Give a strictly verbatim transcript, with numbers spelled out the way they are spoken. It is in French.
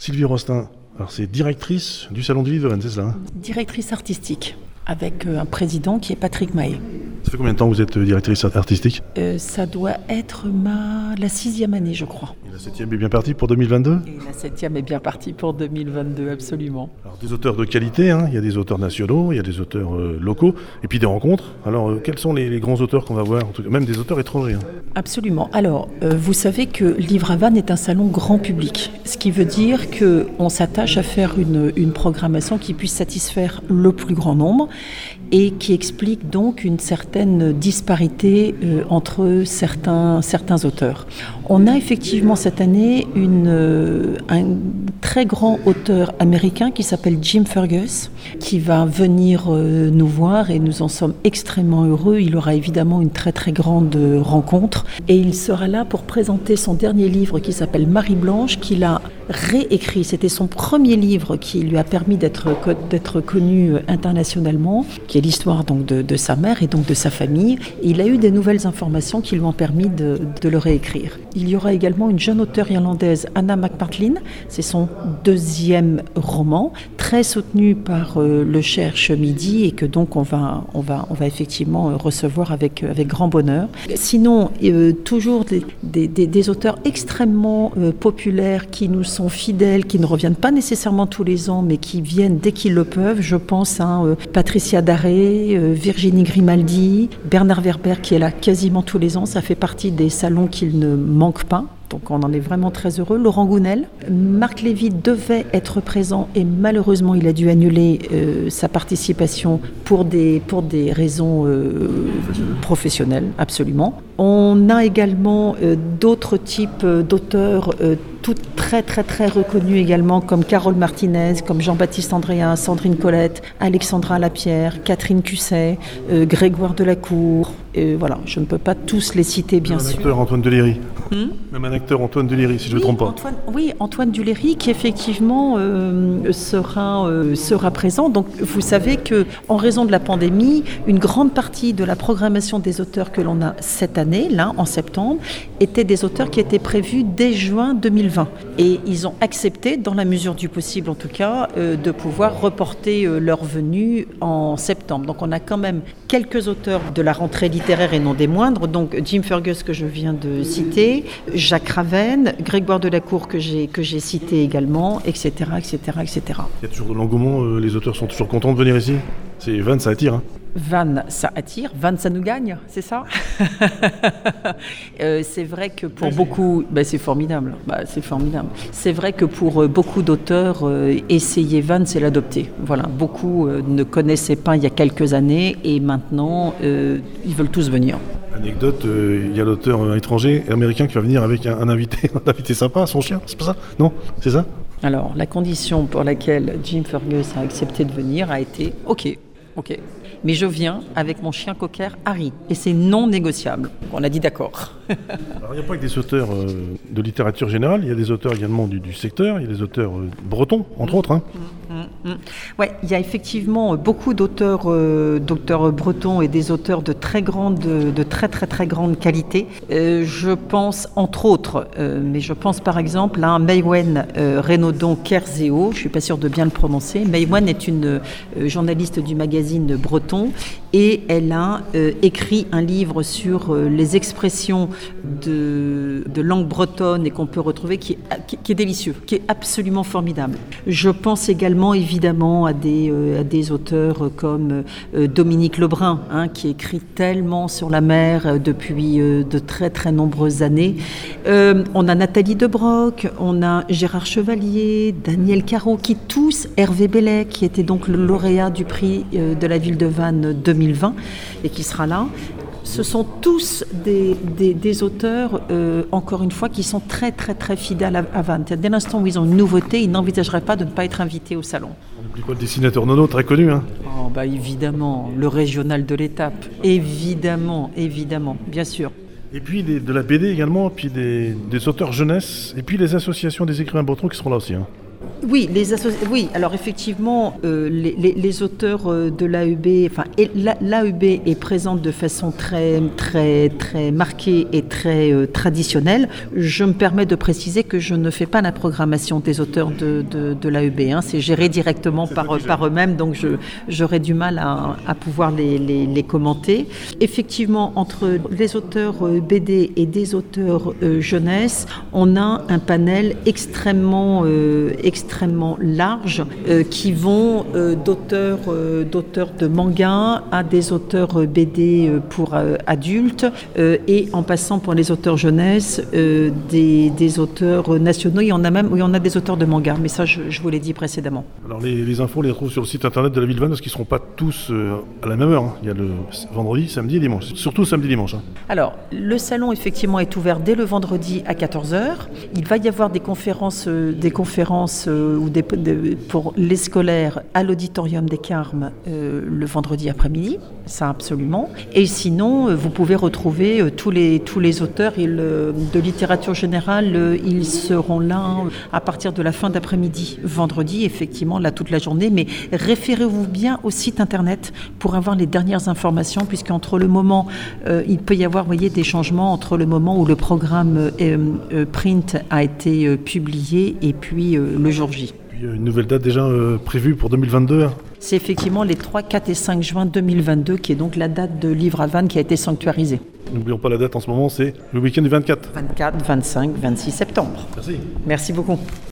Sylvie Rostin, alors c'est directrice du Salon du Livre de Vannes, c'est ça hein? Directrice artistique, avec un président qui est Patrick Mahé. Ça fait combien de temps que vous êtes directrice artistique? euh, Ça doit être ma... la sixième année, je crois. Et la septième est bien partie pour deux mille vingt-deux? Et la septième est bien partie pour deux mille vingt-deux, absolument. Alors des auteurs de qualité, hein. Il y a des auteurs nationaux, il y a des auteurs euh, locaux, et puis des rencontres. Alors euh, quels sont les, les grands auteurs qu'on va voir, en tout cas, même des auteurs étrangers hein? Absolument. Alors, euh, vous savez que Livre à Vannes est un salon grand public, ce qui veut dire qu'on s'attache à faire une, une programmation qui puisse satisfaire le plus grand nombre et qui explique donc une certaine disparité euh, entre certains, certains auteurs. On a effectivement cette année une, euh, un très grand auteur américain qui s'appelle Jim Fergus, qui va venir euh, nous voir et nous en sommes extrêmement heureux. Il aura évidemment une très très grande rencontre et il sera là pour présenter son dernier livre qui s'appelle Marie Blanche, qu'il a réécrit. C'était son premier livre qui lui a permis d'être, d'être connu internationalement, qui est l'histoire donc de, de sa mère et donc de sa famille. Et il a eu des nouvelles informations qui lui ont permis de, de le réécrire. Il y aura également une jeune auteure irlandaise, Anna McPartlin. C'est son deuxième roman, très soutenu par euh, le Cherche Midi et que donc on va, on va, on va effectivement recevoir avec, avec grand bonheur. Sinon, euh, toujours des, des, des, des auteurs extrêmement euh, populaires qui nous sont fidèles, qui ne reviennent pas nécessairement tous les ans, mais qui viennent dès qu'ils le peuvent. Je pense à euh, Patricia Daré, euh, Virginie Grimaldi, Bernard Werber qui est là quasiment tous les ans. Ça fait partie des salons qu'il ne manque pas. Donc on en est vraiment très heureux. Laurent Gounel, Marc Lévy devait être présent et malheureusement il a dû annuler euh, sa participation pour des, pour des raisons euh, professionnelles, absolument. On a également euh, d'autres types d'auteurs, euh, toutes très très très reconnus également, comme Carole Martinez, comme Jean-Baptiste Andréa, Sandrine Colette, Alexandra Lapierre, Catherine Cusset, euh, Grégoire Delacour. Euh, voilà, je ne peux pas tous les citer bien Même sûr. Un acteur Antoine Deléry. Hmm Même un acteur Antoine Deléry, si je ne oui, me trompe pas. Antoine, oui, Antoine Duléry qui effectivement euh, sera, euh, sera présent. Donc vous savez qu'en raison de la pandémie, une grande partie de la programmation des auteurs que l'on a cette année, là en septembre, étaient des auteurs qui étaient prévus dès juin deux mille vingt. Et ils ont accepté, dans la mesure du possible en tout cas, euh, de pouvoir reporter euh, leur venue en septembre. Donc on a quand même quelques auteurs de la rentrée littéraire et non des moindres. Donc Jim Fergus que je viens de citer, Jacques Raven, Grégoire Delacour que j'ai, que j'ai cité également, et cetera, et cetera, et cetera. Il y a toujours de l'engouement, euh, les auteurs sont toujours contents de venir ici. C'est Vannes, ça attire. Hein. Vannes, ça attire. Vannes, ça nous gagne, c'est ça. euh, C'est vrai que pour oui, beaucoup... Ben, c'est formidable. Ben, c'est formidable. C'est vrai que pour euh, beaucoup d'auteurs, euh, essayer Vannes, c'est l'adopter. Voilà. Beaucoup euh, ne connaissaient pas il y a quelques années et maintenant, euh, ils veulent tous venir. Anecdote, il euh, y a l'auteur étranger, américain, qui va venir avec un, un invité, un invité sympa, son chien, c'est pas ça? Non? C'est ça? Alors, la condition pour laquelle Jim Fergus a accepté de venir a été « Ok, ok, mais je viens avec mon chien cocker Harry, et c'est non négociable. » On a dit d'accord. Alors, il n'y a pas que des auteurs euh, de littérature générale, il y a des auteurs également du, du secteur, il y a des auteurs euh, bretons, entre mmh, autres. Hein. Mmh, mmh. Oui, il y a effectivement beaucoup d'auteurs, euh, d'auteurs bretons et des auteurs de très grande, de très très très grande qualité. Euh, je pense entre autres, euh, mais je pense par exemple à Maïwenn euh, Renaudon Kerzeo, je ne suis pas sûre de bien le prononcer. Maïwenn est une euh, journaliste du magazine Breton et elle a euh, écrit un livre sur euh, les expressions de, de langue bretonne et qu'on peut retrouver qui est, qui, qui est délicieux, qui est absolument formidable. Je pense également évidemment à des, euh, à des auteurs comme euh, Dominique Lebrun, hein, qui écrit tellement sur la mer euh, depuis euh, de très très nombreuses années. Euh, on a Nathalie Debroc, on a Gérard Chevalier, Daniel Caro, qui tous, Hervé Bellet, qui était donc le lauréat du prix euh, de la ville de Vannes deux mille vingt et qui sera là. Ce sont tous des, des, des auteurs, euh, encore une fois, qui sont très très très fidèles à, à Vannes. Dès l'instant où ils ont une nouveauté, ils n'envisageraient pas de ne pas être invités au salon. On n'oublie pas le dessinateur Nono, très connu. Hein. Oh, bah, évidemment, le régional de l'étape. Évidemment, évidemment, bien sûr. Et puis des, de la B D également, puis des, des auteurs jeunesse, et puis les associations des écrivains bretons qui seront là aussi. Hein. Oui, les associ... oui, alors effectivement, euh, les, les, les auteurs de l'A E B, enfin, l'A E B est présente de façon très, très, très marquée et très euh, traditionnelle. Je me permets de préciser que je ne fais pas la programmation des auteurs de, de, de l'A E B. Hein. C'est géré directement par, par eux-mêmes, donc je, j'aurais du mal à, à pouvoir les, les, les commenter. Effectivement, entre les auteurs B D et des auteurs euh, jeunesse, on a un panel extrêmement, euh, extrêmement large euh, qui vont euh, d'auteurs, euh, d'auteurs de manga à des auteurs B D pour euh, adultes euh, et en passant pour les auteurs jeunesse, euh, des, des auteurs nationaux. Il y en a même, oui, on a des auteurs de manga, mais ça, je, je vous l'ai dit précédemment. Alors les, les infos, on les retrouve sur le site internet de la Villevanne parce qu'ils ne seront pas tous euh, à la même heure. Hein. Il y a le vendredi, samedi et dimanche. Surtout samedi et dimanche. Hein. Alors, le salon, effectivement, est ouvert dès le vendredi à quatorze heures. Il va y avoir des conférences, euh, des conférences euh, ou des, de, pour les scolaires à l'auditorium des Carmes euh, le vendredi après-midi, ça absolument. Et sinon, euh, vous pouvez retrouver euh, tous, les, tous les auteurs ils, euh, de littérature générale, euh, ils seront là euh, à partir de la fin d'après-midi, vendredi, effectivement, là toute la journée. Mais référez-vous bien au site internet pour avoir les dernières informations, puisqu'entre le moment, euh, il peut y avoir, vous voyez, des changements entre le moment où le programme euh, euh, print a été euh, publié et puis euh, le jour J. Puis une nouvelle date déjà euh, prévue pour deux mille vingt-deux. Hein. C'est effectivement les trois, quatre et cinq juin deux mille vingt-deux qui est donc la date de Livre à Vannes qui a été sanctuarisée. N'oublions pas la date en ce moment, c'est le week-end du vingt-quatre. vingt-quatre, vingt-cinq, vingt-six septembre. Merci. Merci beaucoup.